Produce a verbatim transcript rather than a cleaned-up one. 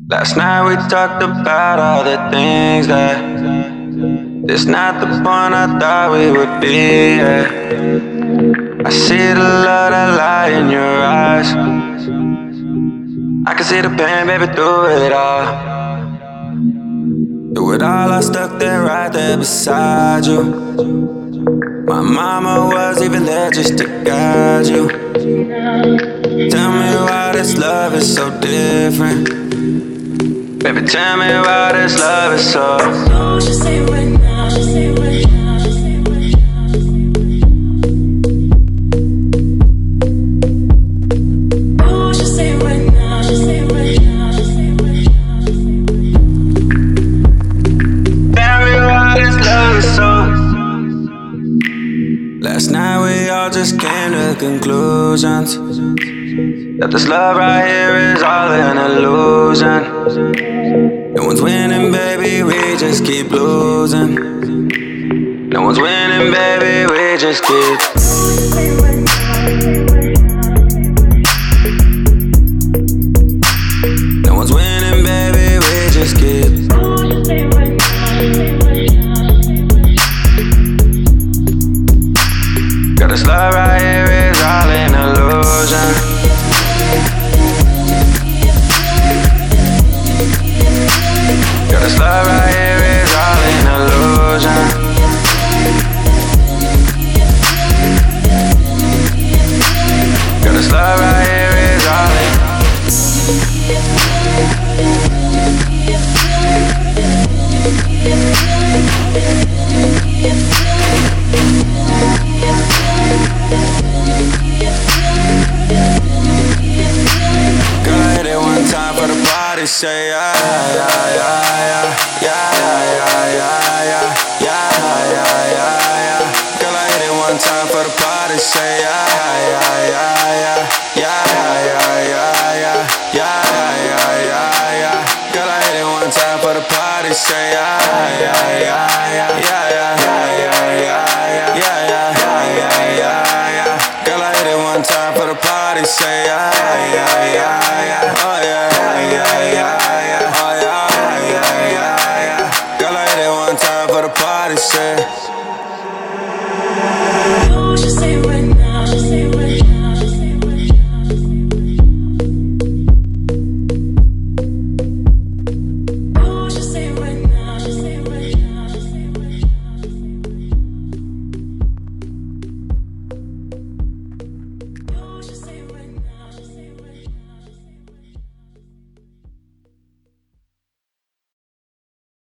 Last night we talked about all the things that it's not the point I thought we would be at. I see the love that lie in your eyes. I can see the pain, baby, through it all. Through it all, I stuck there right there beside you. My mama was even there just to guide you. Tell me why this love is so different. Baby, tell me why this love is so. You should say it right now. You should say it right now. You should say it right now. You should say it right now. You should say it right now. You should say it right now. Tell me why this love is so. Last night we all just came to conclusions that this love right here is all an illusion. No one's winning, baby, we just keep losing. No one's winning, baby, we just keep. No one's winning, baby, we just keep. Got this love right here is all an illusion. Got this love right here is all an illusion. Got this love right here is all an. Go hit it one time for the party, say aye, aye, aye, aye.